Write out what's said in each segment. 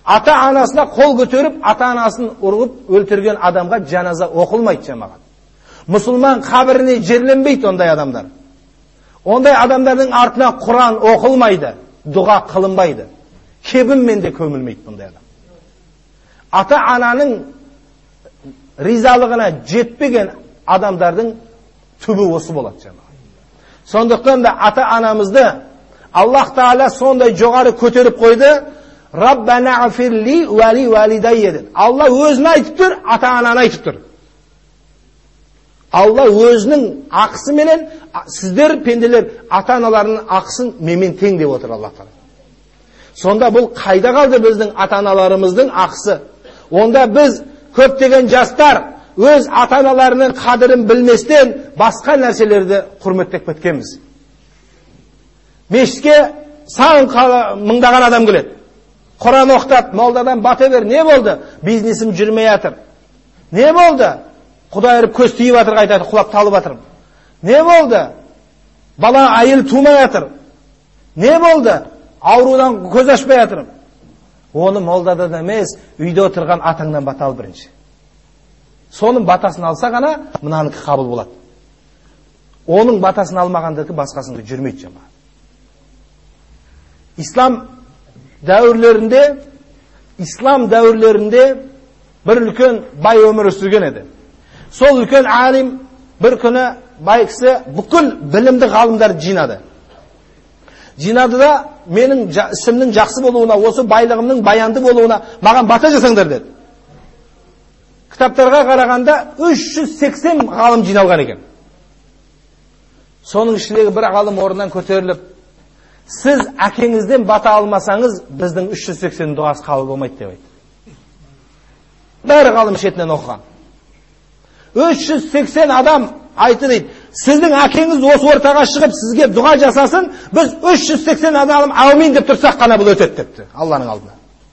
ата-анасына қол көтеріп, ата-анасын ұрып өлтірген адамға жаназа оқылмайды жамағат. Мұсылман қабіріне жерленбейді ондай адамдар. Ондай адамдардың артына Құран оқылмайды, дұға қылынбайды. Кебінмен де көмілмейді бұндай адам. Ата-ананың ризалығына жетпеген адамдардың түбі осы болады жамағат. Сондықтан да ата-анамызды Аллах Таала сондай жоғары көтеріп қойды. Раббана афирли вали валидайя деді. Алла өзін айтып тұр, ата-ананы айтып тұр. Алла өзінің ақысы менен сіздер пенделер ата-аналарының ақысын менімен тең деп отыр Аллах Таала. Сонда бұл қайда қалды біздің ата-аналарымыздың ақысы? Онда біз көптеген жастар өз ата-аналарының қадірін білместен басқа нәрселерді құрметтеп кеткенбіз. Мешітке сан мыңдаған адам келеді. Құран оқытады, молдадан бата бер. Не болды? Бизнесім жүрмей жатыр. Не болды? Құдай ұрып көз тиіп жатыр, қайтады, құлап талып жатыр. Не болды? Бала айыл тумай жатыр. Не болды? Аурудан көз ашпай жатыр. Оны молдадан емес, үйде отырған атаңнан бата ал бірінші. Соның батасын алса ғана мынаныкі қабыл болады. Оның батасын алмағандығы басқасында жүрмейді жама. Ислам дәуірлерінде бір үлкен бай өмір сүрген еді. Сол үлкен алим бір күні бай кісі бүкіл білімді ғалымдар жинады. Жинады да менің ісімнің жақсы болуына, осы байлығымның баянды болуына маған бата жасаңдар деді. Кітаптарға қарағанда 380 ғалым жиналған екен. Соның ішіндегі бір ғалым орнынан көтеріліп, сіз әкеңізден бата алмасаңыз, біздің 380 дұғасы қабыл болмайды деп айтты. Бәрі ғалым шетінен оқыған. 380 адам айты дейді, сіздің әкеңіз осы ортаға шығып сізге дұға жасасын, біз 380 адам әумин деп тұрсақ қана бұл өтеді депті Алланың алдына.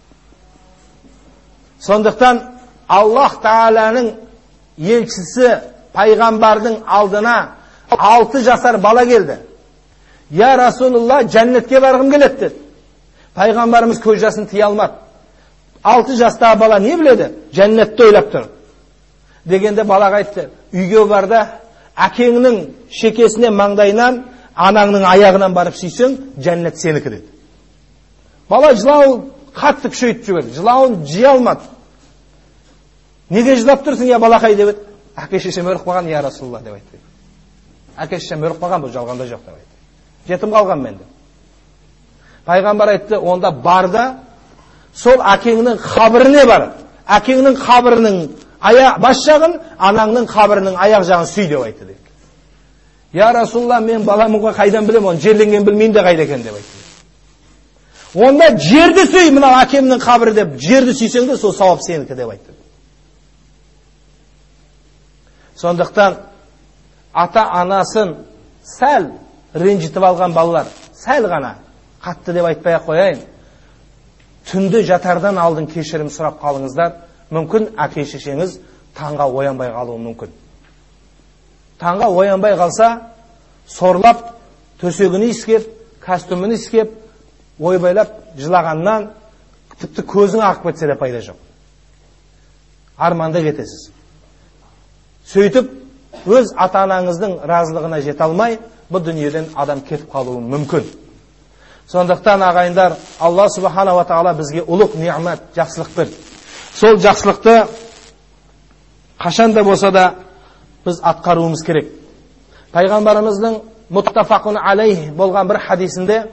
Сондықтан Аллах Тааланың елшісі пайғамбардың алдына 6 жасар бала келді. Я Расулулла, жәннетке барғым келеді деді. Пайғамбарымыз көз жасын тия алмады. 6 жастағы бала не біледі? Жәннетті ойлап тұр. Дегенде балаға айтты, үйге барда әкеңнің шекесіне маңдайынан, анаңның аяғынан барып сүйсең, жәннет сенікі деді. Бала жылау қатты күшейтіп жіберді. Жылауын жия алмады. Неге жылап тұрсың, я балақай деп еді. Әке шешем өліп қалған, я Расулулла деп айтты. Әке шешем өліп қалған, бұл жалғанда жоқ деп айтты. Жетім қалған менде. Пайғамбар айтты, онда барда сол әкеңнің қабіріне бар. Әкеңнің қабірінің бас жағын, анаңның қабірінің аяқ жағын сүй деп айтты дейді. Я Расулулла, мен баламға қайдан білем, оны жерленген білмейін де қайда екен деп айтты. Онда жерді сүй, мынау әкемнің қабірі деп, жерді сүйсең де сол сауап сенікі деп айтты. Сондықтан ата-анасын сәл ренжітіп алған балалар, сәл ғана, қатты деп айтпай қояйын, түнді жатардан алдын кешірім сұрап қалыңыздар, мүмкін әке шешеңіз таңға оянбай қалуы мүмкін. Таңға оянбай қалса, сорлап, төсегіні искеп, костюмін искеп, ойбайлап, жылағаннан, тіпті көзің ағып кетсе де пайда жоқ. Арманда кетесіз. Сөйтіп, өз ата-анаңыздың разылығына жете алмай, бұл дүниеден адам кетіп қалуы мүмкін. Сондықтан ағайындар, Алла Субхана ва Тағала бізге ұлық ниғмет, жақсылық берді. Сол жақсылықты қашанда болса да біз атқаруымыз керек. Пайғамбарымыздың мұттафақун алейх болған бір хадисінде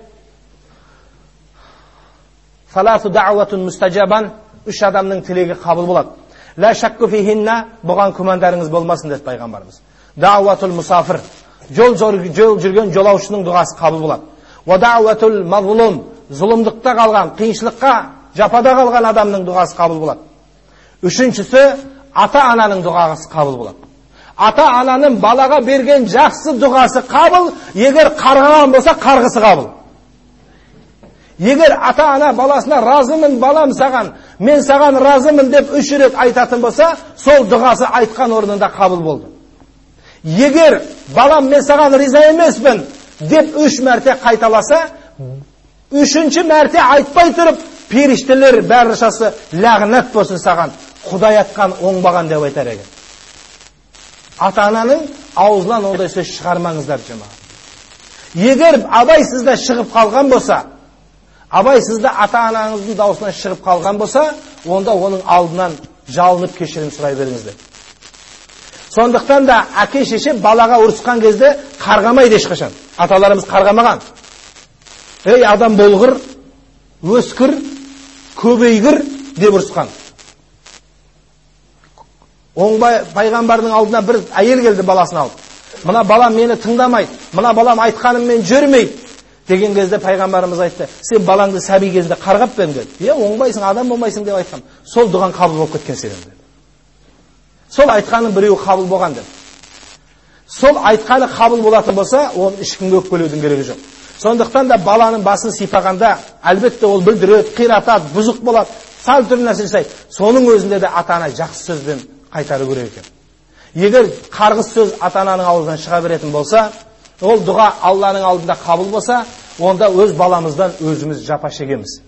саласу даъватун мустажабан, 3 адамның тілегі қабыл болады. Ла шакку фихинна, бұған күмәндарыңыз болмасын деді пайғамбарымыз. Даъватул мусафир, жол жүрген жолаушының дұғасы қабыл болады. Ва даъватул мазлум, зұлымдықта қалған, қиыншылыққа, жапада қалған адамның дұғасы қабыл болады. Үшіншісі, ата-ананың дұғасы қабыл болады. Ата-ананың балаға берген жақсы дұғасы қабыл, егер қарғаған болса, қарғысы қабыл. Егер ата-ана баласына разымын балам саған, мен саған разымын деп 3 рет айтатын болса, сол дұғасы айтқан орнында қабыл болды. Егер балам мен саған риза емеспін деп 3 мәрте қайталаса, 3-ші мәрте айтпай тұрып, періштелер бәршасы лағнат болсын саған, Құдай атқан оңбаған деп айтар екен. Ата-ананың аузынан ондай сөз шығармаңыздар жамағат. Егер абайсызда шығып қалған болса, абайсызда ата-анаңыздың даусынан шығып қалған болса, онда оның алдынан жалынып кешірім сұрай беріңіздер. Сондықтан да әке шеше балаға ұрысқан кезде қарғамайды ешқашан. Аталарымыз қарғамаған. Ей адам болғыр, өскір, көбейгір деп ұрысқан. Оңбай пайғамбардың алдына бір әйел келді баласын алып. Мына балам мені тыңдамайды, мына балам айтқаныммен жүрмейді деген кезде пайғамбарымыз айтты, сен балаңды сәби кезінде қарғап па деді. Оңбайсың, адам болмайсың деп айтқам. Сол дұғаң қабыл болып кеткен сенің деді. Сол айтқаның біреуі қабыл болған деді. Сол айтқаны қабыл болатын болса, оны ешкімге өкпелеудің керегі жоқ. Сондықтан да баланың басын сипағанда, әлбетте ол бүлдіреді, қиратады, бұзық болады, сан түрлі нәрсе жасайды. Соның өзінде де ата-ана жақсы сөзбен қайтару керек екен. Егер қарғыс сөз ата-ананың аузынан шыға беретін болса, ол дұға Алланың алдында қабыл болса, онда өз баламыздан өзіміз жапа шегеміз.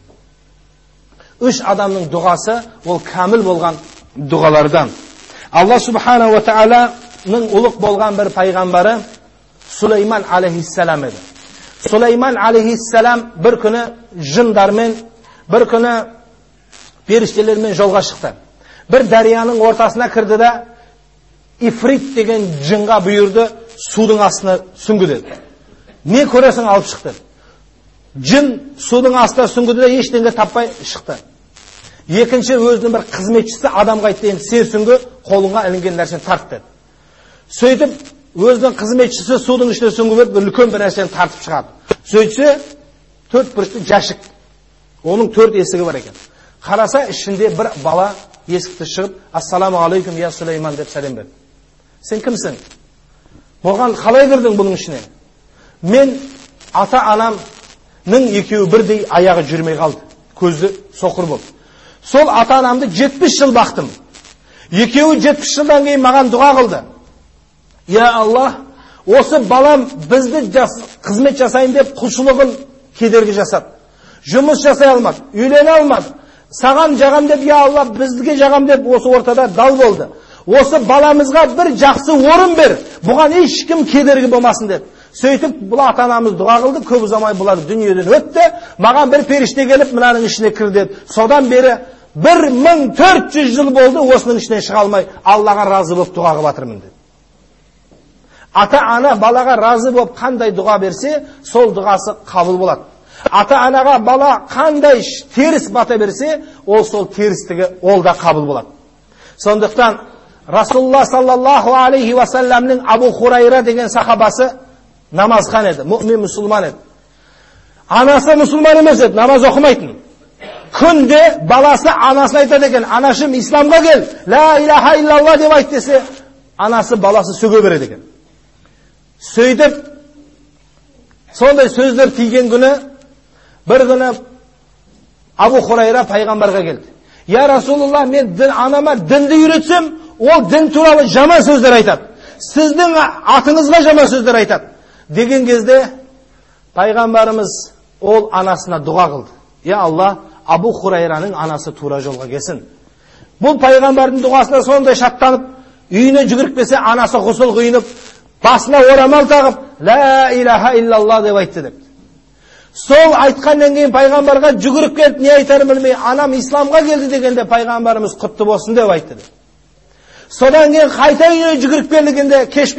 Үш адамның дұғасы ол кәміл болған дұғалардан. Алла субхана ва тааланың ұлық болған бір пайғамбары Сулейман алейхиссалам еді. Сулейман алейхиссалам бір күні жындармен, бір күні періштелермен жолға шықты. Бір дарияның ортасына кірді да, ифрит деген жынға бұйырды, судың астына сүңгі деді. Не көресің алып шықты. Жын судың астына сүңгіді де ештеңе таппай шықты. Екінші өзінің бір қызметшісі адамға айтты, сен сүңгі, қолыңа ілінген нәрсені тарт деді. Сөйтіп, өзінің қызметшісі судың ішіне сүңгіп, үлкен бір нәрсені тартып шығады. Сөйтсе, 4 бұрышты жәшік. Оның 4 есігі бар екен. Қараса, ішінде бір бала есікті шығып, ассаламу алейкум я Сулейман деп сәлем берді. Сен кімсің? Болған қалай кірдің бұның ішіне? Мен ата-анамның екеуі бірдей аяғы жүрмей қалды. Көзі соқыр болды. Сол ата-анамды 70 жыл бақтым. Екеуі 70 жылдан кейін маған дұға қылды. Я Аллах, осы балам бізді қызмет жасайын деп құлшылығын кедергі жасады. Жұмыс жасай алмады, үйлене алмады. Саған жағам деп, я Алла, бізге жағам деп осы ортада дал болды. Осы баламызға бір жақсы орын бер. Бұған ешкім кедергі болмасын деді. Сөйтіп, бұл ата-анамыз дұға қылды, көп ұзамай бұлар дүниеден өтті. Маған бір періште келіп, мынаның ішіне кір деді. Содан бері 1400 жыл болды, осының ішінен шыға алмай, Аллаға разы болып дұға қылып жатырмын деді. Ата-ана балаға разы болып қандай дұға берсе, сол дұғасы қабыл болады. Ата-анаға бала қандай теріс бата берсе, ол сол терістігі ол да қабыл болады. Сондықтан Расулулла саллаллаху алейхи ва салламның Абу Хурайра деген сахабасы намазхан еді, мұъмин мұсылман еді. Анасы мұсылман емес еді, намаз оқымайтын. Күнде баласы анасына айтады екен, анашым исламға кел, ла илаха иллалла деп айт десе, анасы баласы сөге береді екен. Сөйтіп, сондай сөздер тиген күні, бір күні Абу Хурайра пайғамбарға келді. Я Расулулла, мен анама дінді үйретсем, ол дін туралы жаман сөздер айтады. Сіздің атыңызға жаман сөздер айтады. Деген кезде пайғамбарымыз ол анасына дұға қылды. Я Алла, Абу Хурайраның анасы тура жолға келсін. Бұл пайғамбардың дұғасына сондай шаттанып, үйіне жүгіріп келсе, анасы ғұсыл құйынып, басына орамал тағып, ла илаха иллалла деп айтты деп. Сол айтқаннан кейін пайғамбарға жүгіріп келіп, не айтарын білмей, анам исламға келді дегенде пайғамбарымыз құтты болсын деп айтты. Содан кейін қайта үйіне жүгіріп келгенде кеш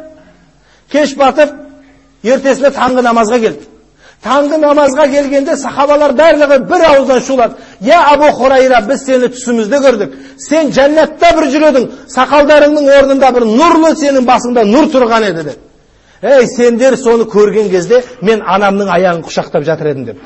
батып, ертесіне таңғы намазға келді. Таңғы намазға келгенде сахабалар барлығы бір ауыздан шулады. Я Абу Хурайра, біз сені түсімізде көрдік. Сен жәннатта бір жүредің, сақалдарыңның орнында бір нұрлы, сенің басыңда нұр тұрған еді деп. Ей, сендер соны көрген кезде мен анамның аяғын құшақтап жатыр едім деп.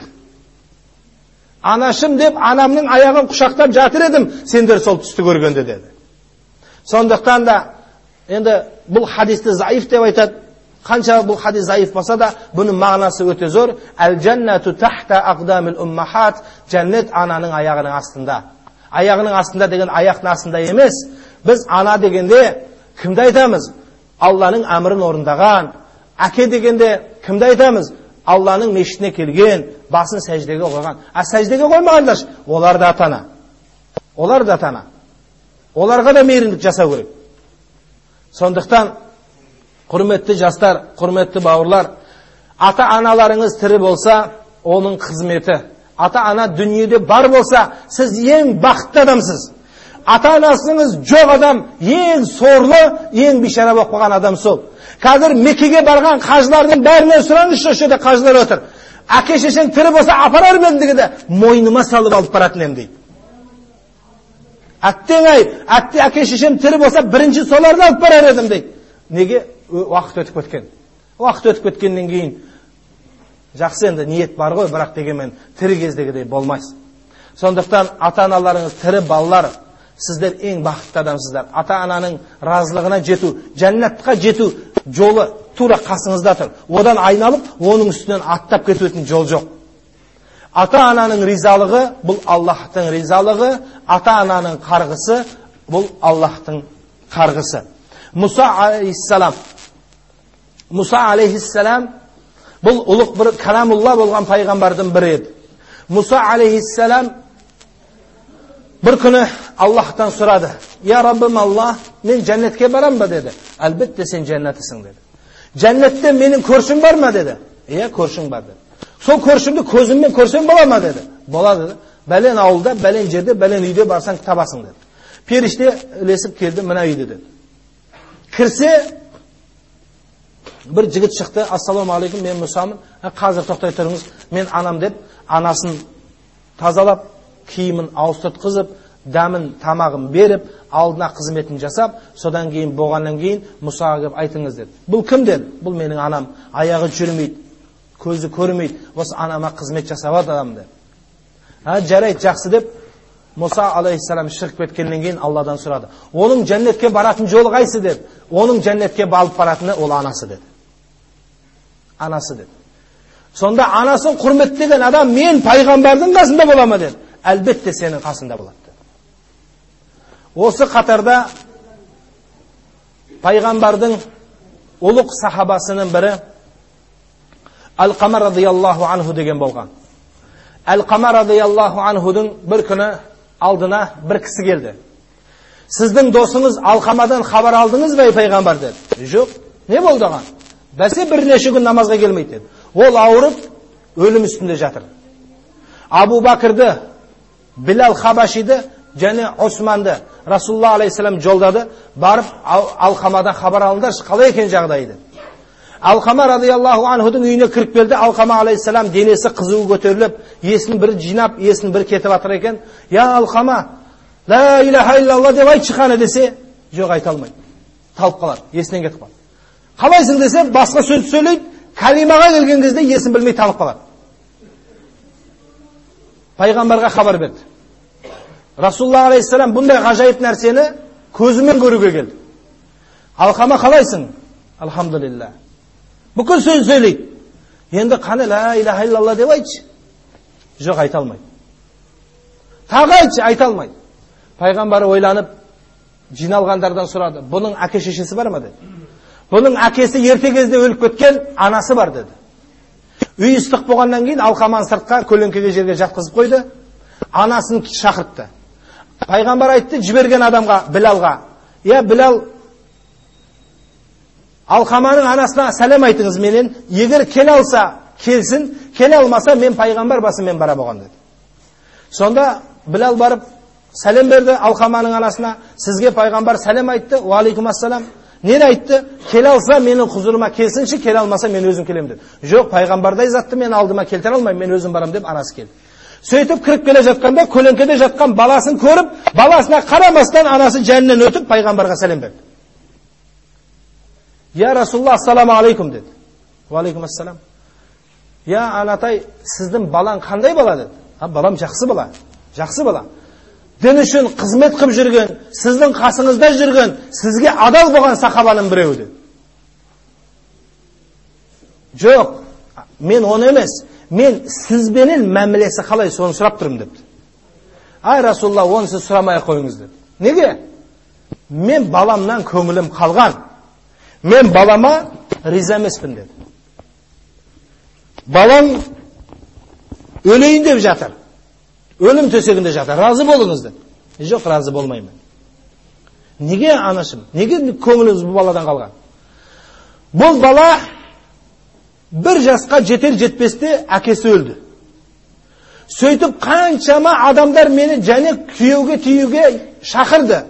Анашым деп анамның аяғын құшақтап жатыр едім, сендер сол түсті көргенде деді. Сондықтан да енді бұл хадисті заиф деп айтады. Қанша бұл хадис заиф болса да, бұның мағынасы өте зор. Әл-жәннәту тахта ақдамил уммахат, жәннет ананың аяғының астында. Аяғының астында деген аяқтың астында емес. Біз ана дегенде кімді айтамыз? Алланың әмірін орындаған. Әке дегенде кімді айтамыз? Алланың мешітіне келген, басын сәждеге қойған. Сәждеге қоймағандар, олар да ата-ана. Олар да ата-ана. Оларға да мейірімдік жасау керек. Сондықтан, құрметті жастар, құрметті бауырлар, ата-аналарыңыз тірі болса, оның қызметі. Ата-ана дүниеде бар болса, сіз ең бақытты адамсыз. Ата-анасыңыз жоқ адам, ең сорлы, ең бишара болып қалған адам сол. Қазір Меккеге барған қажылардың бәрінен сұраңызшы, осы жерде қажылар отыр. Әке шешең тірі болса апарар ма едім дегенде, мойныма салып алып баратын едім дейді. Әке шешем тірі болса бірінші соларды алып барар едім дейді. Неге? Уақыт өтіп кеткен. Уақыт өтіп кеткеннен кейін жақсы енді ниет бар ғой, бірақ дегенмен тірі кездегідей болмайсыз. Сондықтан ата-аналарыңыз тірі балалар, сіздер ең бақытты адамсыздар. Ата-ананың разылығына жету, жәннатқа жету жолы тура қасыңызда тұр. Одан айналып, оның үстінен аттап кететін жол жоқ. Ата-ананың ризалығы бұл Аллахтың ризалығы, ата-ананың қарғысы бұл Аллахтың қарғысы. Мұса алейхиссалам бұл ұлық бір кәламулла болған пайғамбардың бірі еді. Мұса алейхиссалам бір күні Аллахтан сұрады. Я Раббым Аллах, мен жәннетке барам ба деді. Әлбетте сен жәннетісің деді. Жәннетте менің көршім бар ма деді. Иә, көршің бар деді. Сол көршімді көзіммен көрсем бола ма деді. Болады деді. Бәлен ауылда, бәлен жерде, бәлен үйде барсаң табасың деді. Періште ілесіп келді, мына үйде деді. Кірсе, бір жігіт шықты. Ассаламу алейкум, мен Мұсамын. Қазір тоқтай тұрыңыз. Мен анам деп, анасын тазалап, киімін ауыстыртқызып, дәмін, тамағын беріп, алдына қызметін жасап, содан кейін болғаннан кейін Мұсаға келіп айтыңыз деді. Бұл кім деді? Бұл менің анам. Аяғы жүрмейді, көзі көрмейді. Осы анама қызмет жасап адам деді. Жарайды, жақсы деп, Мұса алейхиссалам шығып кеткеннен кейін Алладан сұрады. Оның жәннетке баратын жолы қайсы деді. Оның жәннетке балып баратыны ол анасы деді. Анасы деді. Сонда анасын құрметтеген адам мен пайғамбардың қасында бола деді. Әлбетте сенің қасында болады. Осы қатарда пайғамбардың ұлық сахабасының бірі Алқама радияллаху анху деген болған. Алқама радияллаху анхудың бір күні алдына бір кісі келді. Сіздің досыңыз Алқамадан хабар алдыңыз ба пайғамбар деді. Жоқ. Не болды оған? Бәсе бірнеше күн намазға келмейді деді. Ол ауырып өлім үстінде жатыр. Абу Бакырды, Билал Хабашиді және Османды Расулла алейхиссалам жолдады. Барып Алқамадан хабар алыңдаршы, қалай екен жағдайы. Алқама радияллаху анхудың үйіне кіріп келді. Алқама алейхиссалам денесі қызуы көтеріліп, есін бір жинап, есін бір кетіп атыр екен. Я Алқама, ла илаха иллалла деп айтшы қане десе, жоқ айта алмайды. Талып қалады, есінен кетіп қалады. Қалайсың десе, басқа сөз сөйлейді, калимаға келген кезде есін білмей талып қалады. Пайғамбарға хабар берді. Расулла алейхиссалам бұндай ғажайып нәрсені көзімен көруге келді. Алқама қалайсың? Алхамдулилла. Бүкіл сөз сөйлейді. Енді қане ла илаха иллалла деп айтшы. Жоқ, айта алмайды. Тағы айтшы, айта алмайды. Пайғамбары ойланып, жиналғандардан сұрады. Бұның әке шешесі бар ма деді. Бұның әкесі ерте кезде өліп кеткен, анасы бар деді. Үй ыстық болғаннан кейін Алқаманы сыртқа көлеңкеге жерге жатқызып қойды. Анасын шақыртты. Пайғамбар айтты жіберген адамға, Билалға. Я Билал, Алқаманың анасына сәлем айтыңыз менен. Егер келе алса, келсін, келе алмаса, мен пайғамбар басымен бара болған деді. Сонда Билал барып сәлем берді Алқаманың анасына. Сізге пайғамбар сәлем айтты. Ва алейкум ассалам. Нені айтты? Келе алса менің құзырыма келсінші, келе алмаса мен өзім келем деді. Жоқ, пайғамбардай затты мен алдыма келтіре алмайым, мен өзім барам деп анасы келді. Сөйтіп кіріп келе жатқанда көлеңкеде жатқан баласын көріп, баласына қарамастан анасы жанынан өтіп пайғамбарға сәлем берді. Я Расулла, ассаламу алейкум деді. Ва алейкум ассалам. Я анатай, сіздің балаң қандай бала деді. Балам жақсы бала, жақсы бала. Дін үшін қызмет қып жүрген, сіздің қасыңызда жүрген, сізге адал болған сахабаның біреуі деді. Жоқ, мен оны емес, мен сізбенен мәмілесі қалай соны сұрап тұрмын депті. Ай Расулла, оны сіз сұрамай қойыңыз деді. Неге? Мен баламнан көңілім қалған. Мен балама риза емеспін деді. балам өлейін деп жатыр, өлім төсегінде жатыр, разы болыңыз деп. Жоқ, разы болмаймын. Неге анашым? Неге көңіліңіз бұл баладан қалған? Бұл бала 1 жасқа жетер жетпесте әкесі өлді. Сөйтіп қаншама адамдар мені және күйеуге тиюге шақырды.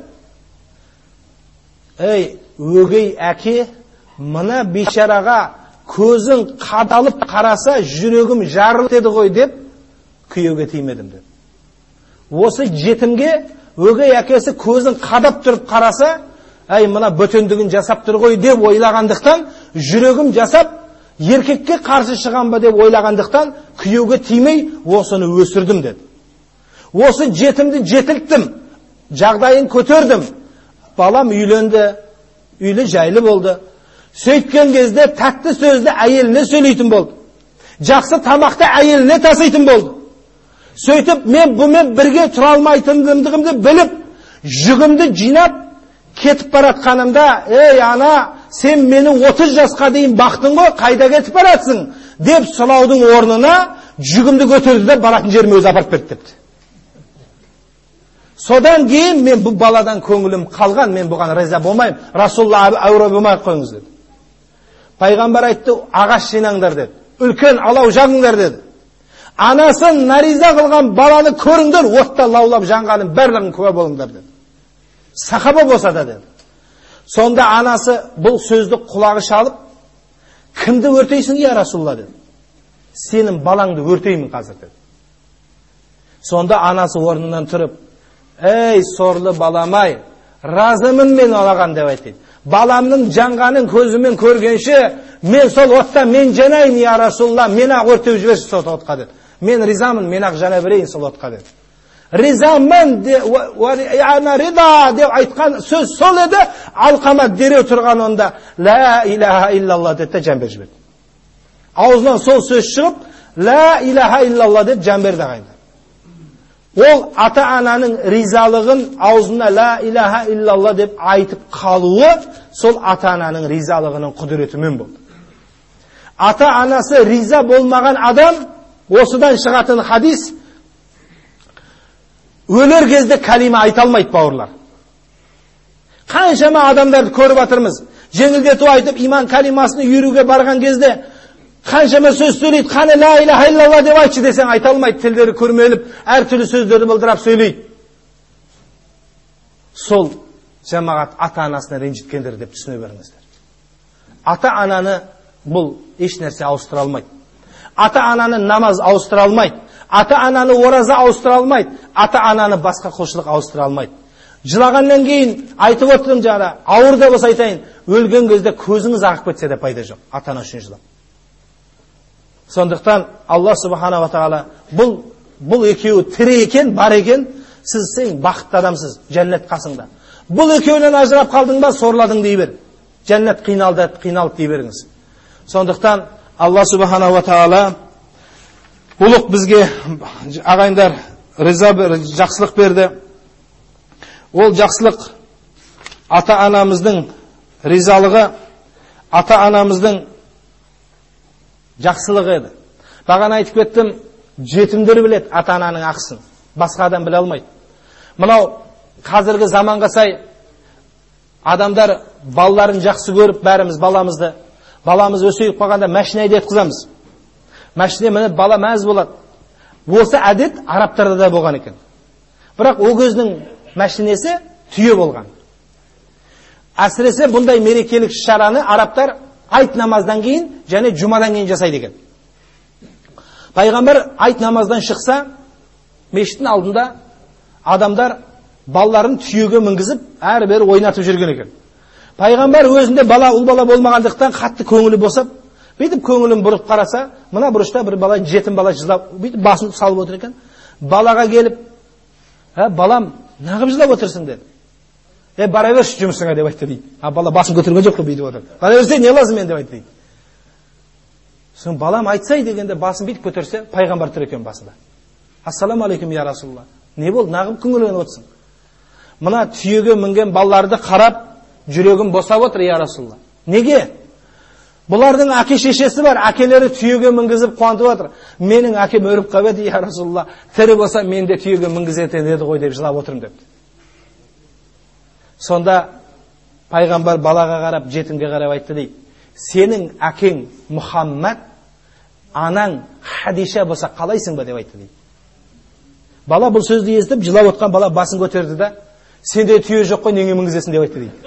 Ей, өгей әке, мына бейшараға көзің қадалып қараса, жүрегім жарылып деді ғой деп, күйеуге тимедім деді. Осы жетімге өгей әкесі көзін қадап тұрып қараса, әй, мына бөтендігін жасап тұр ғой деп ойлағандықтан, жүрегім жасап, еркекке қарсы шығам ба деп ойлағандықтан, күйеуге тимей, осыны өсірдім деді. Осы жетімді жетілттім, жағдайын көтердім. Балам үйленді, үйлі жайлы болды. Сөйткен кезде тәтті сөзді әйеліне сөйлейтін болды. Жақсы тамақты әйеліне таситын болды. Сөйтіп, мен бұмен бірге тұра алмайтындығымды біліп, жүгімді жинап, кетіп баратқанымда, ей ана, сен мені 30 жасқа дейін бақтың ғой, қайда кетіп баратсың? Деп сұраудың орнына жүгімді көтерді де баратын жеріме өзі апарып берді депті. Содан кейін мен бұл баладан көңілім қалған, мен бұған риза болмаймын. Расулла әуре болмай қойыңыз деді. Пайғамбар айтты, ағаш жинаңдар деді. Үлкен алау жағыңдар деді. Анасын нариза қылған баланы көріңдер, отта лаулап жанғанын бәрін куә болыңдар деді. Сахаба болса да деді. Сонда анасы бұл сөзді құлағы шалып, кімді өртейсің я Расулла деді. Сенің балаңды өртеймін қазір деді. Сонда анасы орнынан тұрып, ей сорлы баламай, разымын мен олаған деп айтты. Баламның жанғанын көзімен көргенше, мен сол отта мен жанайын я Расулла, мен ақ өртеу жіберші сол отқа деді. Мен ризамын, мен ақ жана берейін сол отқа деді. Ризамын деп айтқан сөз сол еді, алқама дереу тұрған онда ла илаха иллалла деді де жан беріп жіберді. Аузынан сол сөз шығып, ла илаха иллалла деп жан берді ағайындар. Ол ата-ананың ризалығын аузына ла илаха иллалла деп айтып қалуы сол ата-ананың ризалығының құдіретімен болды. Ата-анасы риза болмаған адам, осыдан шығатын хадис, өлер кезде кәлима айта алмайды бауырлар. Қаншама адамдарды көріп атырмыз. Жеңілдету айтып, иман кәлимасını үйруге барған кезде қаншама сөз сөйлейді. Қане ла илаха иллалла деп айтшы десең айта алмайды. Тілдері көрмеліп, әртүрлі сөздерді білдіріп сөйлейді. Сол жамағат ата-анасына ренжіткендер деп түсіне беріңіздер. Ата-ананы бұл еш нәрсе ауыстыра алмайды. Ата-ананы намаз ауыстыра алмайды. Ата-ананы ораза ауыстыра алмайды. Ата-ананы басқа құлшылық ауыстыра алмайды. Жылағаннан кейін айтып отырдым жаңа, ауыр да болса айтайын, өлген кезде көзіңіз ағып кетсе де пайда жоқ. Ата-ана үшін жылап. Сондықтан Алла субханала тағала бұл екеуі тірі екен, бар екен, сіз сен бақытты адамсыз, жәннат қасыңда. Бұл екеуінен ажырап қалдың ба, сорладың дей бер. Жәннат қиналды дей беріңіз. Сондықтан Алла субханала тағала ұлық бізге ағайындар жақсылық берді. Ол жақсылық ата-анамыздың ризалығы, ата-анамыздың жақсылығы еді. Бағана айтып кеттім, жетімдер білет ата-ананың ақысын. Басқа адам біле алмайды. Мынау қазіргі заманға сай адамдар балаларын жақсы көріп, бәріміз баламыз өсейіп қалғанда машина айдатқызамыз. Машина мініп бала мәз болады. Осы әдет арабтарда да болған екен. Бірақ ол кездің машинесі түйе болған. Әсіресе бұндай мерекелік шараны арабтар айт намаздан кейін және жұмадан кейін жасайды екен. Пайғамбар айт намаздан шықса, мешіттің алдында адамдар балаларын түйеге мінгізіп, әрі-бері ойнатып жүрген екен. Пайғамбар өзінде ұл бала болмағандықтан қатты көңілі босап, бүйтіп көңілін бұрып қараса, мына бұрышта бір бала, жетім бала жылап, бүйтіп басын салып отыр екен. Балаға келіп, балам, нағып жылап отырсың деді. Бара берші жұмысыңа деп айтты дейді. Бала басын көтерген жоқ қой бүйтіп отыр. Бара берсе не лазым мен деп айтты дейді. Соң балам айтсай дегенде басын бүйтіп көтерсе, пайғамбар тұр екен басында. Ассаламу алейкум я Расулалла. Не болды, нағып күңіленіп отырсың? Мына түйеге мінген балаларды қарап, жүрегім босап отыр я Расулалла. Неге? Бұлардың әке шешесі бар, әкелері түйеге мінгізіп қуантып отыр. Менің әкем өліп қалып еді, я Расулалла, тірі болса мен де түйеге мінгізетін еді ғой деп жылап отырмын депті. Сонда пайғамбар балаға қарап, жетімге қарап айтты дейді: сенің әкең Мұхаммад, анаң Хадиша болса қалайсың ба деп айтты дейді. Бала бұл сөзді естіп, жылап отқан бала басын көтерді да: сенде түйе жоқ қой, неге мінгізесің деп айтты дейді.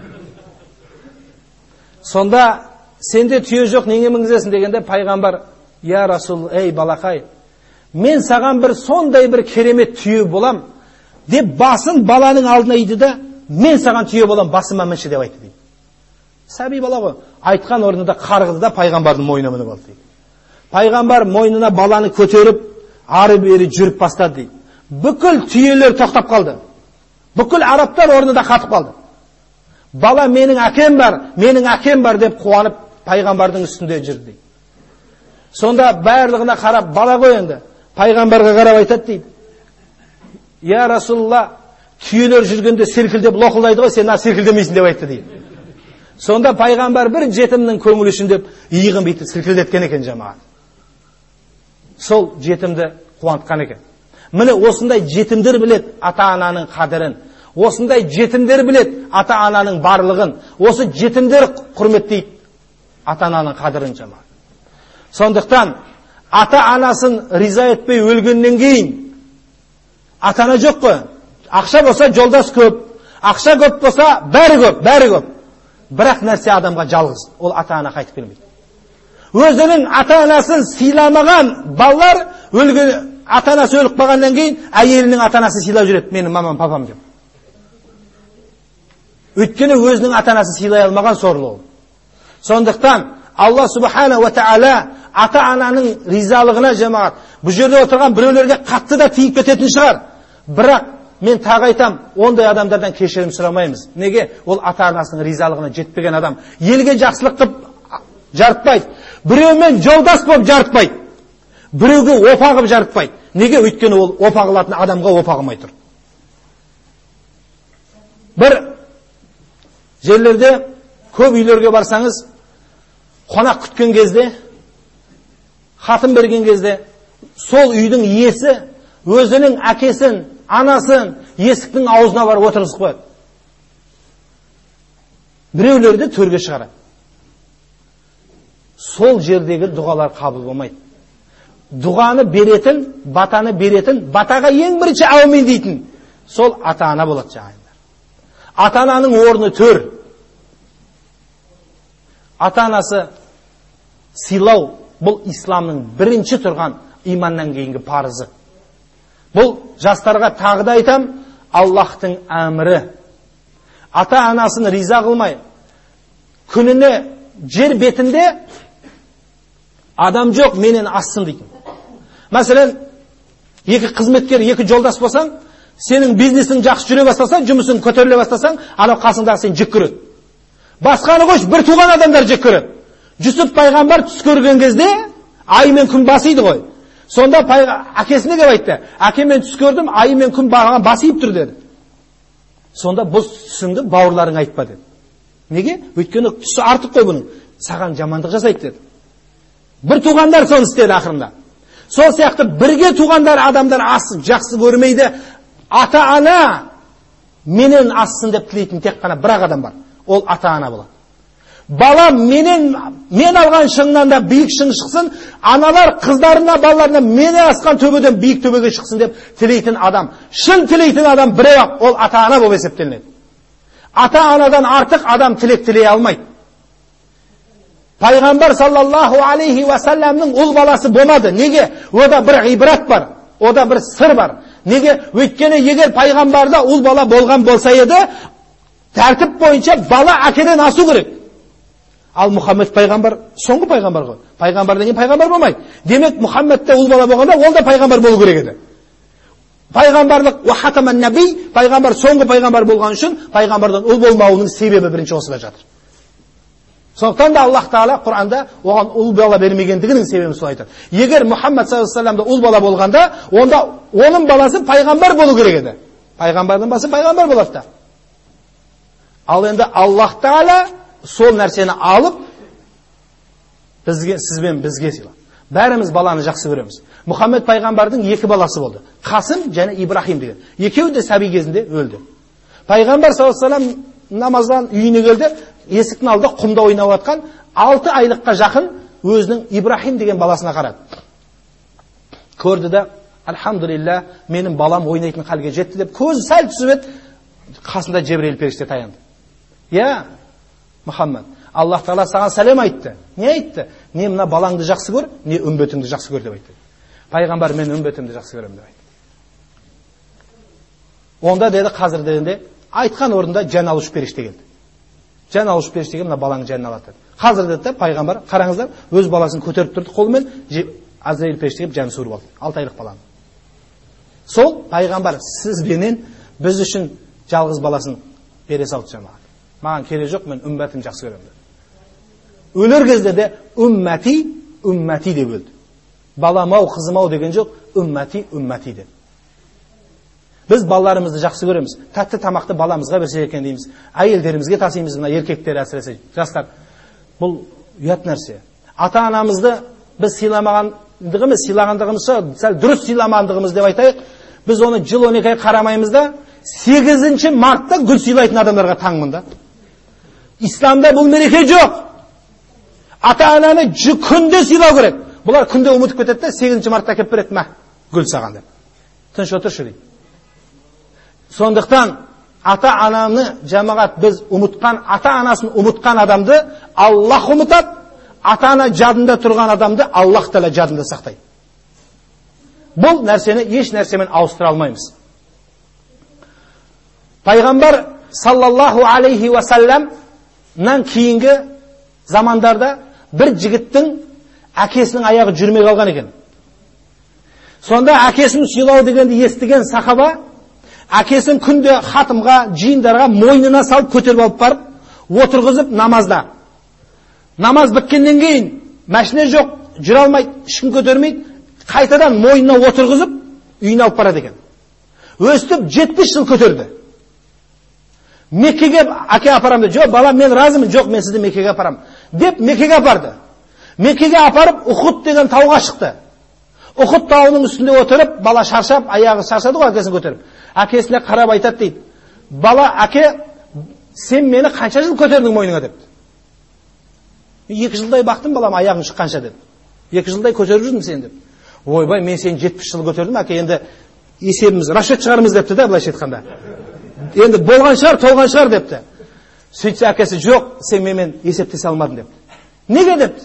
Сонда сенде түйе жоқ, неге мінгізесің дегенде пайғамбар: я Расул, ей балақай, мен саған бір сондай бір керемет түйе болам деп басын баланың алдына иді да: мен саған түйе болам, басыма мінші деп айтты дейді. Сәби бала ғой, айтқан орнында қарғыды да пайғамбардың мойнына мініп алды дейді. Пайғамбар мойнына баланы көтеріп, ары бері жүріп бастады дейді. Бүкіл түйелер тоқтап қалды. Бүкіл арабтар орнында қатып қалды. Бала менің әкем бар деп қуанып пайғамбардың үстінде жүрді дейді. Сонда барлығына қарап, бала ғой енді, пайғамбарға қарап айтады дейді: я Расулалла, түйелер жүргенде селкілдеп лоқылдайды ғой, сен селкілдемейсің деп айтты дейді. Сонда пайғамбар бір жетімнің көңілі үшін деп иығын бүйтіп селкілдеткен екен жамағат. Сол жетімді қуантқан екен. Міне осындай жетімдер білет ата-ананың қадірін. Осындай жетімдер білет ата-ананың барлығын. Осы жетімдер құрметтейді ата-ананың қадірін жамағат. Сондықтан ата-анасын риза етпей өлгеннен кейін ата-ана жоқ қой. Ақша болса жолдас көп, ақша көп болса бәрі көп. Бірақ нәрсе адамға жалғыз, ол ата-ана қайтып келмейді. Өзінің ата-анасын сыйламаған балалар ата-анасы өліп қалғаннан кейін әйелінің ата-анасы сыйлап жүреді, менің мамам, папам деп. Өйткені өзінің ата-анасы сыйлай алмаған сорлы ол. Сондықтан Алла субхана ва тағала ата-ананың ризалығына жамағат, бұл жерде отырған біреулерге қатты да тиіп кететін шығар. Бірақ мен тағы айтам, ондай адамдардан кешірім сұрамаймыз. Неге? Ол ата-анасының ризалығына жетпеген адам. Елге жақсылық қып жарытпайды. Біреумен жолдас болып жарытпайды. Біреуге опа қып жарытпайды. Неге? Өйткені ол опа қылатын адамға опа қылмай тұр. Бір жерлерде, көп үйлерге барсаңыз, қонақ күткен кезде, хатын берген кезде, сол үйдің иесі өзінің әкесін, анасын есіктің аузына барып отырғызып қояды. Біреулерді төрге шығарады. Сол жердегі дұғалар қабыл болмайды. Дұғаны беретін, батаны беретін, батаға ең бірінші әумин дейтін, сол ата-ана болады жағайындар. Ата-ананың орны төр. Ата-анасы сыйлау, бұл исламның бірінші тұрған иманнан кейінгі парызы. Бұл жастарға тағы да айтам, Аллахтың әмірі. Ата-анасын риза қылмай, күніне жер бетінде адам жоқ, менен ассын дейтін. Мәселен, екі қызметкер, екі жолдас болсаң, сенің бизнесің жақсы жүре бастасаң, жұмысың көтеріле бастасаң, анау қасыңдағы сен жек көреді. Басқаны қойшы, бір туған адамдар жек көреді. Жүсіп пайғамбар түс көрген кезде ай мен күн басиды ғой. Сонда әкесіне келіп айтты: әке, мен түс көрдім, ай мен күн басиып тұр деді. Сонда бұл түсіңді бауырларың айтпа деді. Неге? Өйткені түсі артық қой бұның. Саған жамандық жасайды деді. Бір туғандар соны істеді ақырында. Сол сияқты бірге туғандар адамдар жақсы көрмейді. Ата-ана менен ассын деп тілейтін тек қана бір адам бар. Ол ата-ана болады. Балам мен алған шыңнан да биік шың шықсын, аналар қыздарына, балаларына мені асқан төбеден биік төбеге шықсын деп тілейтін адам. Шын тілейтін адам біреу-ақ, ол ата-ана болып есептелінеді. Ата-анадан артық адам тілек тілей алмайды. Пайғамбар саллаллаху алейхи ва салламның ұл баласы болмады. Неге? Ода бір ғибрат бар, ода бір сыр бар. Неге? Өйткені егер пайғамбарда ұл бала болған болса еді, тәртіп бойынша бала әкеден асу керек. Ал Мұхаммед пайғамбар соңғы пайғамбар ғой. Пайғамбардан кейін пайғамбар болмайды. Демек Мұхаммедте ұл бала болғанда ол да пайғамбар болу керек еді. Пайғамбарлық уахатаман наби, пайғамбар соңғы пайғамбар болған үшін пайғамбардан ұл болмауының себебі бірінші осыда жатыр. Сондықтан да Аллах Тағала Құранда оған ұл бала бермегендігінің себебін солай айтады. Егер Мұхаммед саллаллаху алейхи ва салламда ұл бала болғанда, онда оның баласы пайғамбар болу керек еді. Пайғамбардың басы пайғамбар болады да. Ал енді Аллах Тағала сол нәрсені алып, сізбен бізге сыйла. Бәріміз баланы жақсы көреміз. Мұхаммед пайғамбардың 2 баласы болды. Қасым және Ибрахим деген. Екеуі де сәби кезінде өлді. Пайғамбар саллаллаху алейхи ва саллям намаздан үйіне келді. Есіктің алдында құмда ойнап жатқан 6 айлыққа жақын өзінің Ибрахим деген баласына қарады. Көрді да, альхамдулилля, менің балам ойнайтын халге жетті деп көзі сәл түсіп еді. Қасында Жебірейіл періште таянды. Я Мұхаммед, Аллах Тағала саған сәлем айтты. Не айтты? Не мына балаңды жақсы көр, не үмбетіңді жақсы көр деп айтты. Пайғамбар, мен үмбетімді жақсы көремін деп айтты. Онда деді, қазір дегенде айтқан орында жан алушы періште келді. Жан алушы періштеге мына балаңның жанын алады деді. Қазір деді, пайғамбар, қараңыздар, өз баласын көтеріп тұрды қолымен, Азраил періштеге жанын суырып алды. 6 айлық баланы. Сол пайғамбар сізбенен біз үшін жалғыз баласын бере салды жамағат. Маған керек жоқ, мен үмбетімді жақсы көремін деді. Өлер кезде де үммәти деп өлді. Балам-ау, қызым-ау деген жоқ, үммәти деп. Біз балаларымызды жақсы көреміз. Тәтті тамақты баламызға берсе екен дейміз. Әйелдерімізге тасимыз, мына еркектер әсіресе, жастар. Бұл ұят нәрсе. Ата-анамызды біз сыйлағандығымыз, сәл дұрыс сыйламағандығымыз деп айтайық. Біз оны жыл 12 ай қарамаймыз да, 8 мартта гүл сыйлайтын адамдарға таңмын да. Исламда бұл мереке жоқ. Ата-ананы күнде сыйлау керек. Бұлар күнде ұмытып кетеді де, 8 мартта кеп береді, мә, гүл саған деп. Тыныш отыршы дейді. Сондықтан ата-ананы жамағат біз ұмытқан, ата-анасын ұмытқан адамды Аллах ұмытады, ата-ана жадында тұрған адамды Аллах Тағала жадында сақтайды. Бұл нәрсені еш нәрсемен ауыстыра алмаймыз. Пайғамбар саллаллаху алейхи ва салламнан кейінгі замандарда бір жігіттің әкесінің аяғы жүрмей қалған екен. Сонда әкесін сыйлау дегенді естіген сахаба әкесін күнде хатымға, жиындарға мойнына салып көтеріп алып барып, отырғызып намазда. Намаз біткеннен кейін мәшіне жоқ, жүре алмайды, ешкім көтермейді, қайтадан мойнына отырғызып, үйіне алып барады екен. Өстіп 70 жыл көтерді. Меккеге әке апарам деді. Жоқ, балам, мен разымын. Жоқ, мен сізді Меккеге апарам. Деп Меккеге апарды. Меккеге апарып, Ухуд деген тауға шықты. Ухуд тауының үстінде отырып, бала шаршап, аяғы шаршады ғой әкесін көтеріп. Әкесіне қарап айтады дейді. Бала, әке, сен мені қанша жыл көтердің мойныңа депті. 2 жылдай бақтым, балам, аяғың шыққанша деді. 2 жылдай көтеріп жүрдім сен деп. Ойбай, мен сені 70 жыл көтердім, әке, енді есебіміз, расчет шығарымыз депті да, былайша айтқанда. Енді болған шығар, толған шығар депті. Сөйтсе әкесі, жоқ, сен менімен есептесе алмадың депті. Неге депті?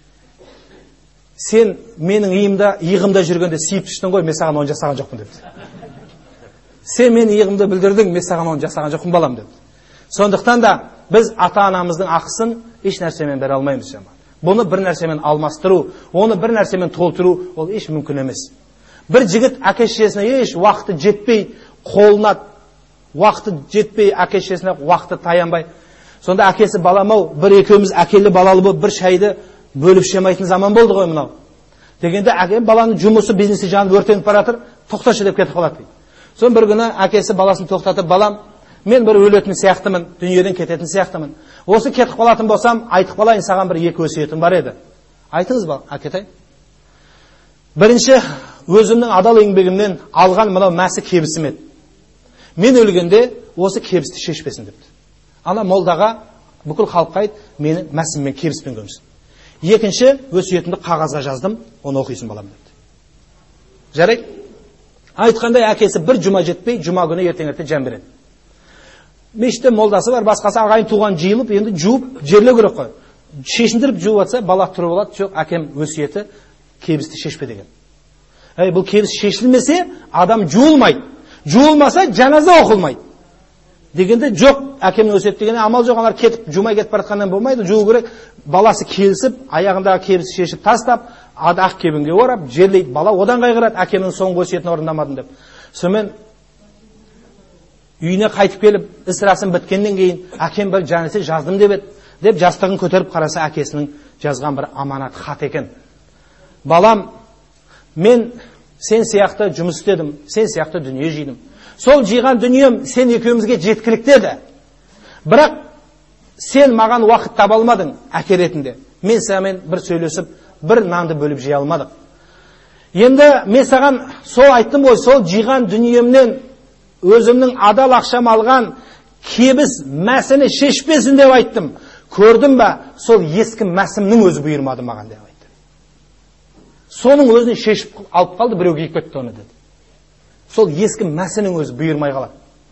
Сен менің иығымда жүргенде сүйіп түштің ғой, мен саған оны жасаған жоқпын депті. Сен мен иығымды білдірдің, мен саған оны жасаған жоқпын балам депті. Сондықтан да біз ата-анамыздың ақысын еш нәрсемен бере алмаймыз жаман. Бұны бір нәрсемен алмастыру, оны бір нәрсемен толтыру, ол еш мүмкін емес. Бір жігіт әке-шешесіне еш уақыты жетпей, қолына уақыты жетпей, әке-шешесіне уақыты таянбай. Сонда әкесі, балам-ау, бір екеуміз әкелі балалы болып бір шайды бөліп ішемейтін заман болды ғой мынау. Дегенде әке баланың жұмысы, бизнесі жанып өртеніп бара жатыр, тоқташы деп кетіп қалады дейді. Сон бір күні әкесі баласын тоқтатып, балам, мен бір өлетін сияқтымын, дүниеден кететін сияқтымын. Осы кетіп қалатын болсам, айтып қалайын, саған бір 2 өсиетім бар еді. Айтыңыз ба, әкетай? Бірінші, өзімнің адал еңбегімнен алған мынау мәсі кебісім еді. Мен өлгенде осы кебісті шешпесін депті. Ана молдаға, бүкіл халыққа айт, мені мәсіммен кебіспен көмсін. Екінші, өсиетімді қағазға жаздым, оны оқисын балам депті. Жарайды? Айтқандай әкесі бір жұма жетпей, жұма күні ертең жан береді. Мешітте молдасы бар, басқасы ағайын туған жиылып, енді жуып жерлеу керек қой. Шешіндіріп жуып атса, бала тұрып алады. Жоқ, әкем өсиеті кебісті шешпе деген. Бұл кебіс шешілмесе, адам жуылмайды. Жуылмаса, жаназа оқылмайды. Дегенде жоқ, әкемнің өсиеті дегенде амал жоқ, аналар кетіп, жумай кетіп баратқаннан болмайды, жуу керек. Баласы келісіп, аяғындағы кебісті шешіп тастап, ақ кебінге орап, жерлейді. Бала одан қайғырады, әкемнің соңғы өсиетін орындамадым деп. Сонымен үйіне қайтып келіп, іс расын біткеннен кейін, әкем бір жанысы жаздым деп еді, деп жастығын көтеріп қараса, әкесінің жазған бір аманат хат екен. Балам, мен сен сияқты жұмыс істедім, сен сияқты дүние жидым. Сол жиған дүнием сен екеумізге жеткілікті еді. Бірақ сен маған уақыт таба алмадың әке ретінде. Мен сенімен бір сөйлесіп, бір нанды бөліп жей алмадық. Енді мен саған сол айттым ғой, сол жиған дүниемнен өзімнің адал ақшам алған кебіс мәсіні шешпесін деп айттым. Көрдің ба, сол ескі мәсімнің өзі бұйырмады маған деп айтты. Соның өзін шешіп алып қалды, біреу киіп кетті оны деді. Сол ескі мәсінің өзі бұйырмай қалады.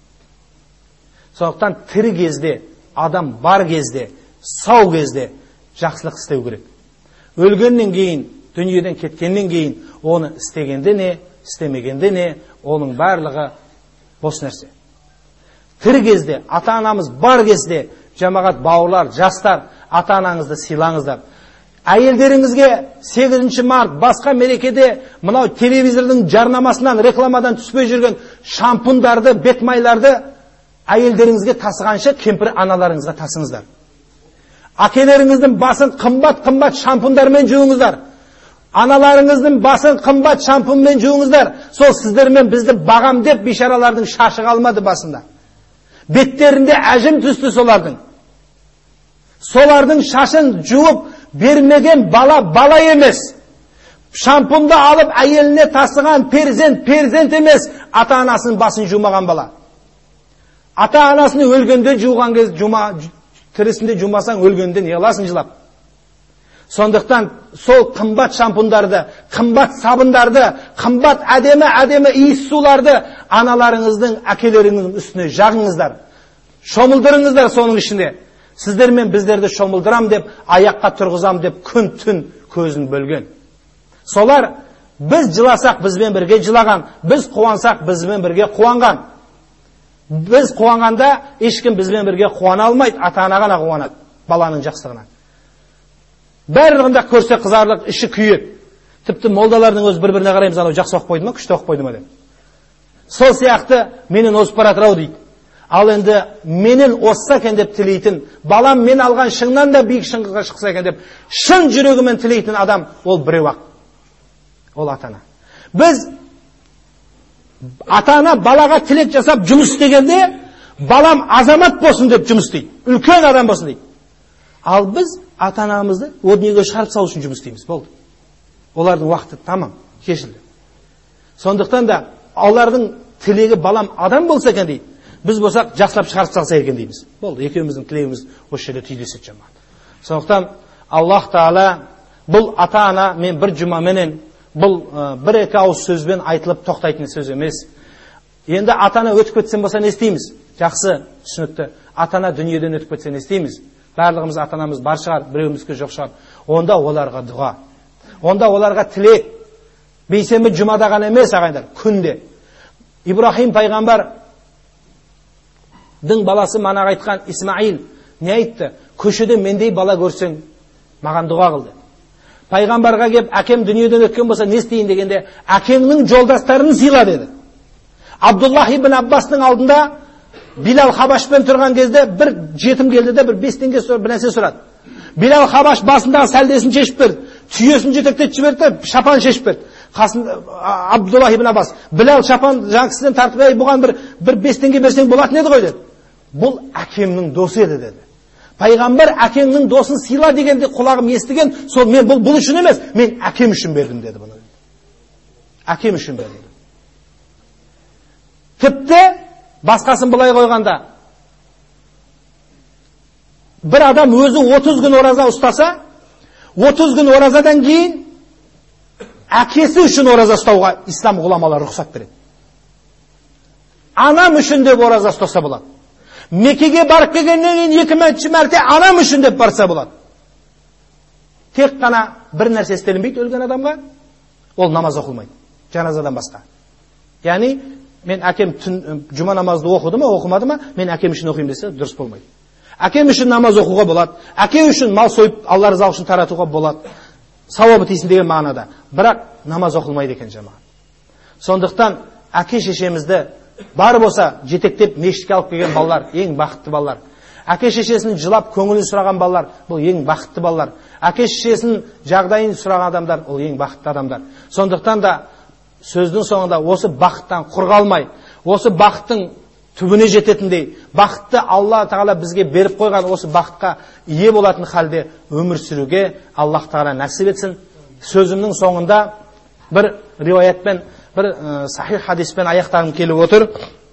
Сондықтан тірі кезде, адам бар кезде, сау кезде жақсылық істеу керек. Өлгеннен кейін, дүниеден кеткеннен кейін, оны істегенде не, істемегенде не, оның барлығы бос нәрсе. Тірі кезде, ата-анамыз бар кезде, жамағат бауырлар, жастар, ата-анаңызды сыйлаңыздар. Әйелдеріңізге 8 март басқа мерекеде мынау телевизордың жарнамасынан, рекламадан түспей жүрген шампундарды, бетмайларды әйелдеріңізге тасығанша кемпір аналарыңызға тасыңыздар. Әкелеріңіздің басын қымбат шампундармен жуыңыздар. Аналарыңыздың басын қымбат шампунмен жуыңыздар. Сол сіздермен бізді бағам деп бейшаралардың шашы қалмады басында. Беттерінде әжім түсті солардың. Солардың шашын жуып бермеген бала емес. Шампунды алып әйеліне тасыған перзент емес, ата-анасының басын жумаған бала. Ата-анасını өлгенде жуған кез, тірісінде жумасаң өлгенде не қыласың жылап. Сондықтан сол қымбат шампундарды, қымбат сабындарды, қымбат әдемі иіс суларды аналарыңыздың, әкелеріңіздің үстіне жағыңыздар. Шомылдырыңыздар соның ішінде. Сіздермен біздерді шомылдырам деп, аяққа тұрғызам деп күн-түн көзін бөлген. Солар біз жыласақ бізбен бірге жылаған, біз қуансақ бізбен бірге қуанған. Біз қуанғанда ешкім бізбен бірге қуана алмайды, ата-ана ғана қуанады баланың жақсылығына. Бәрінде көрсе қызарлық, іші күйеді. Тіпті молдалардың өзі бір-біріне қараймыз, анау жақсы оқып қойды ма, күшті оқып қойды ма деп. Сол сияқты менен озып баратыр-ау дейді. Ал енді менен озса екен деп тілейтін, балам мен алған шыңнан да биік шыңға шықса екен деп шын жүрегімен тілейтін адам ол біреу-ақ. Ол ата-ана. Біз ата-ана балаға тілек жасап жұмыс істегенде, балам азамат болсын деп жұмыс істейді. Үлкен адам болсын дейді. Ал біз ата-анамызды о дүниеге шығарып салу үшін жұмыс істейміз. Болды. Олардың уақыты тамам, шешілді. Сондықтан да олардың тілегі балам адам болса екен дейді. Біз болсақ жақсылап шығарып салса екен дейміз. Болды, екеуміздің тілегіміз осы жерде түйдеседі жаман. Сондықтан Аллах Тағала бұл ата-ана мен бір жұмаменен, бұл бір-екі ауыз сөзбен айтылып тоқтайтын сөз емес. Енді ата-ана өтіп кетсен болса не істейміз? Жақсы, түсінікті. Ата-ана дүниеден өтіп кетсе не істейміз? Барлығымыз ата-анамыз бар шығар, біреуімізге жоқ шығар. Онда оларға дұға. Онда оларға тілек. Бейсенбі жұмада ғана емес ағайындар, күнде. Ибрахим пайғамбардың баласы манағы айтқан Исмаил не айтты? Көшеде мендей бала көрсең, маған дұға қылды. Пайғамбарға кеп, әкем дүниеден өткен болса не істейін дегенде, әкеңнің жолдастарын сыйла деді. Абдуллах ибн Аббастың алдында Билал Хабашпен тұрған кезде бір жетім келді де бір 5 теңге бір нәрсе сұрады. Билал Хабаш басындағы сәлдесін шешіп берді, түйесін жетектетіп жіберді, шапан шешіп берді. Абдуллах ибн Аббас, Билал шапан жаңқысынан тартып, бұған бір 5 теңге берсең болатын еді ғой деді. Бұл әкемнің досы еді деді. Пайғамбар әкеңнің досын сыйла дегенде құлағым естіген, сол мен бұл үшін емес, мен әкем үшін бердім деді бұны. Әкем үшін бердім. Тіпті басқасын былай қойғанда, бір адам өзі 30 күн ораза ұстаса, 30 күн оразадан кейін әкесі үшін ораза ұстауға ислам ғұламалары рұқсат береді. Анам үшін деп ораза ұстаса болады. Меккеге барып келгеннен кейін 2 мәрте анам үшін деп барса болады. Тек қана бір нәрсе істелінбейді өлген адамға, ол намаз оқылмайды, жаназадан басқа. Яғни мен әкем жұма намазды оқыды ма, оқымады ма, мен әкем үшін оқимын десе дұрыс болмайды. Әкем үшін намаз оқуға болады, әке үшін мал сойып Алла ризалығы үшін таратуға болады, сауабы тисін деген мағынада. Бірақ намаз оқылмайды екен жамағат. Сондықтан әке шешемізді бар болса жетектеп мешітке алып келген балалар ең бақытты балалар. Әке шешесінің жылап көңілін сұраған балалар бұл ең бақытты балалар. Әке шешесінің жағдайын сұраған адамдар ол ең бақытты адамдар. Сондықтан да сөздің соңында осы бақыттан құр қалмай, осы бақыттың түбіне жететіндей бақытты Алла Тағала бізге беріп қойған осы бақытқа ие болатын халде өмір сүруге Аллах Тағала нәсіп етсін. Сөзімнің соңында бір риуаятпен, бір сахих хадиспен аяқтағым келіп отыр.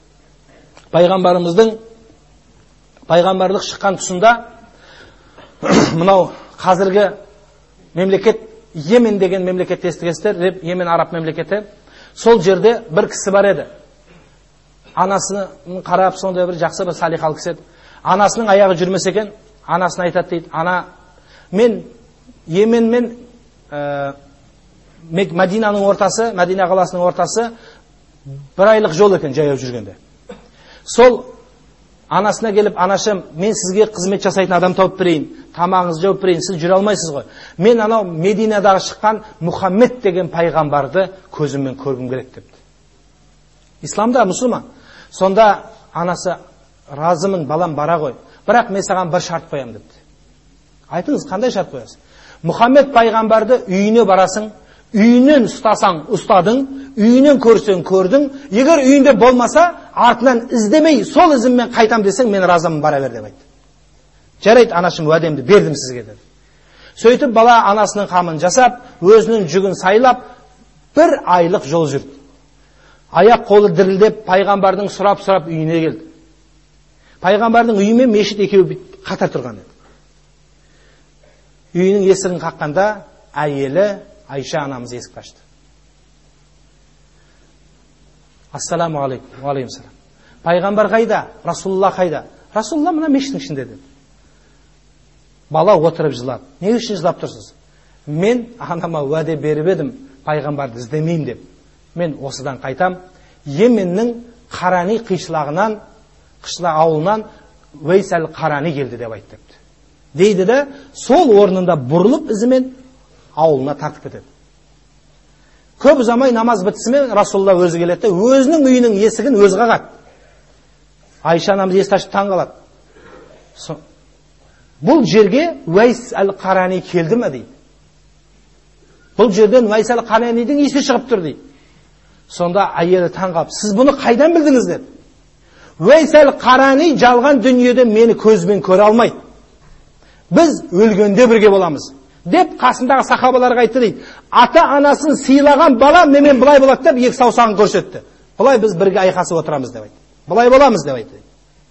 Пайғамбарлық шыққан тұсында мынау қазіргі мемлекет, Йемен деген мемлекетті естігенсіздер, Йемен араб мемлекеті. Сол жерде бір кісі бар еді. Анасını қарап, сондай бір жақсы бір салихалы кісі еді. Анасының аяғы жүрмесе екен, анасына айтады дейді: ана, мен Йемен мен Мәдинаның ортасы, Мәдина қаласының ортасы бір айлық жол екен жаяу жүргенде. Сол анасына келіп: анашым, мен сізге қызмет жасайтын адам тауып берейін, тамағыңызды жауып берейін, сіз жүре алмайсыз ғой. Мен анау Мединадағы шыққан Мұхаммед деген пайғамбарды көзіммен көргім келеді депті. Исламда мұсылман. Сонда анасы: разымын балам, бара ғой. Бірақ мен саған бір шарт қоямын депті. Айтыңыз, қандай шарт қоясыз? Мұхаммед пайғамбарды үйіне барасың, үйінен ұстасаң ұстадың, үйінен көрсең көрдің, егер үйінде болмаса артынан іздемей сол ізіммен қайтам десең мен разымын, бара бер деп айтты. Жарайды анашым, уәдемді бердім сізге деді. Сөйтіп бала анасының қамын жасап, өзінің жүгін сайлап, бір айлық жол жүрді. Аяқ қолы дірілдеп, пайғамбардың сұрап үйіне келді. Пайғамбардың үйі мен мешіт екеуі қатар тұрған еді. Үйінің есігін қаққанда әйелі Айша анамыз есік ашты. Ассаламу алейкум. Уалейкум салам. Пайғамбар қайда? Расулулла қайда? Расулулла мына мешіттің ішінде деді. Бала отырып жылады. Не үшін жылап тұрсыз? Мен анама уәде беріп едім, пайғамбарды іздемеймін деп. Мен осыдан қайтам. Йеменнің Қарани қишлағынан, қышлақ ауылынан Вейсәл Қарани келді деп айтты. Дейді де, сол орнында бұрылып ізімен ауылына тартып кетеді. Көп ұзамай намаз бітісімен Расулулла өзі келеді, өзінің үйінің есігін өзі қағады. Айша анамыз есікті ашып таң қалады. Бұл жерге Вейсәл Қарани келді ме дейді. Бұл жерден Вейсәл Қаранидің иісі шығып тұр дейді. Сонда әйелі таң қалып: сіз бұны қайдан білдіңіз деді. Вейсәл Қарани жалған дүниеде мені көзбен көре алмайды. Біз өлгенде бірге боламыз деп қасындағы сахабаларға айтты дейді. Ата анасын сыйлаған бала менен былай болады деп екі саусағын көрсетті. Былай біз бірге айқасып отырамыз деп айтты. Былай боламыз деп айтты.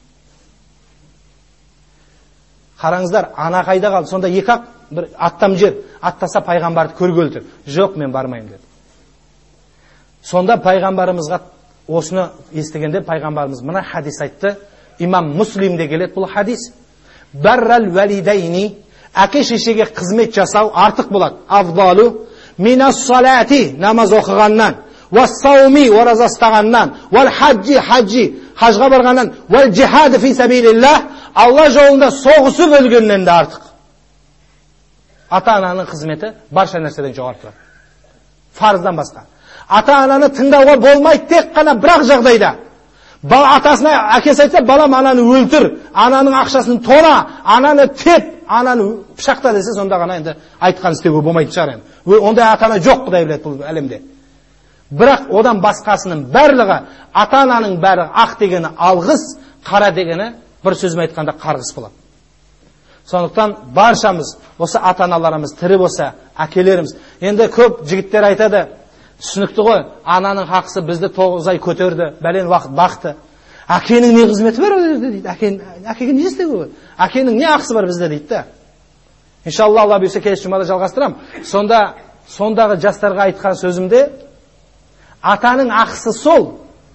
Қараңыздар, ана қайда қалды? Сонда екі ақ бір аттам жер, аттаса пайғамбарды көргелі тұр. Жоқ, мен бармаймын деді. Сонда пайғамбарымызға осыны естігенде пайғамбарымыз мына хадис айтты. Имам Муслимде келеді бұл хадис. Баррал валидайни, әке шешеге қызмет жасау артық болады. Афдалу минас салати, намаз оқығаннан, вассауми, ораза ұстағаннан, вал хаджи, хажға барғаннан, вал джихад фи сабилиллах, Алла жолында соғысып өлгеннен де артық. Ата-ананың қызметі барша нәрседен жоғары тұрады. Фарыздан басқа. Ата-ананы тыңдауға болмайды тек қана бірақ жағдайда. Атасына әкесі айтса, балам ананы өлтір, ананың ақшасын тона, ананы теп, ананы пышақта десе, сонда ғана енді айтқан істеуге болмайды шығар енді. Ондай ата-ана жоқ, Құдай біледі бұл әлемде. Бірақ одан басқасының барлығы, ата-ананың бәрі ақ дегені алғыс, қара дегені бір сөзім айтқанда қарғыс болады. Сондықтан баршамыз, осы ата-аналарымыз тірі болса, әкелеріміз. Енді көп жігіттер айтады, түсінікті ғой, ананың хақысы бізді 9 ай көтерді, бәлен уақыт бақты. Әкенің не қызметі бар дейді. Әкеге не істеуі? Әкенің не ақысы бар бізде дейді. Иншалла, Алла бұйырса келесі жұмада жалғастырам. Сондағы жастарға айтқан сөзімде, атаның ақысы сол.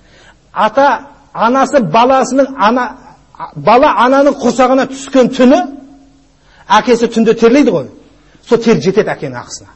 Анасы бала ананың құрсағына түскен түні, әкесі түнде терлейді ғой. Сол тер жетеді әкенің ақысына.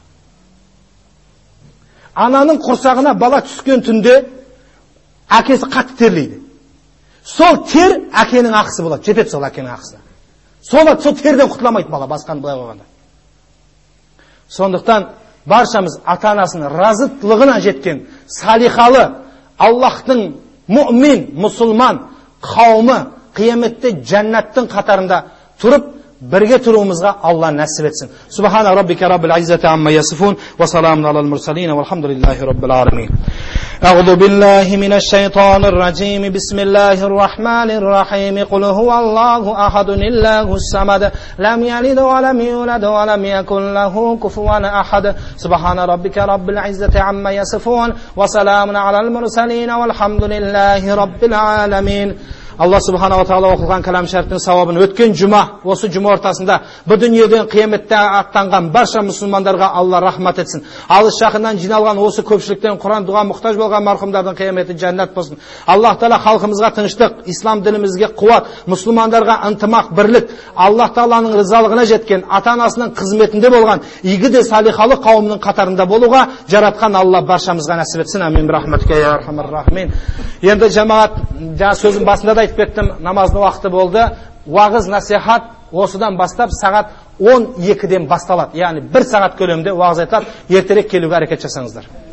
Ананың құрсағына бала түскен түнде әкесі қатты терлейді. Сол тер әкенің ақысы болады, жетеді сол әкенің ақысына. Сол терден құтыламайды бала, басқаны былай қойғанда. Сондықтан баршамыз ата-анасының разылығына жеткен салихалы Аллахтың мұмин, мұсылман қауымы қияметте жәннаттың қатарында тұрып бірге тұруымызға Алла нәсіп етсін. Субхана раббика раббил иззати амма ясифун ва саламун алал мурсалин валхамдулиллахи раббил аламин. أعوذ بالله من الشيطان الرجيم بسم الله الرحمن الرحيم قل هو الله أحد الله الصمد لم يلد ولم يولد ولم يكن له كفوا أحد سبحان ربك رب العزة عما يصفون وسلام على المرسلين والحمد لله رب العالمين. Allah subhanahu wa ta'ala okulan kalam şerifinin savabını ötken cuma, осы cuma ortasında bu dünyeden kıyamette аттанған barcha musulmanlarga Allah rahmat etsin. Alış жақыннан жиналған осы көпшіліктен Құран дұға мұқтаж болған марқұмдардың қияметі жәннат болсын. Allah Taala халқымызға тыныштық, ислам дінімізге қуат, мұсылмандарға ынтымақ, бірлік, Allah Taalаның ризалығына жеткен, ата-анасының қызметінде болған, игі де салихалы қауымның қатарында болуға жаратқан Allah баршамызға нәсіп етсін. Амин рахматке я архамар рахимин. Енді жамағат, сөзім басында да айтып кеттім, намаздың уақыты болды. Уағыз насихат осыдан бастап сағат 12-ден басталады. Яғни 1 сағат көлемінде уағыз айтылады. Ертерек келуге әрекет жасаңыздар.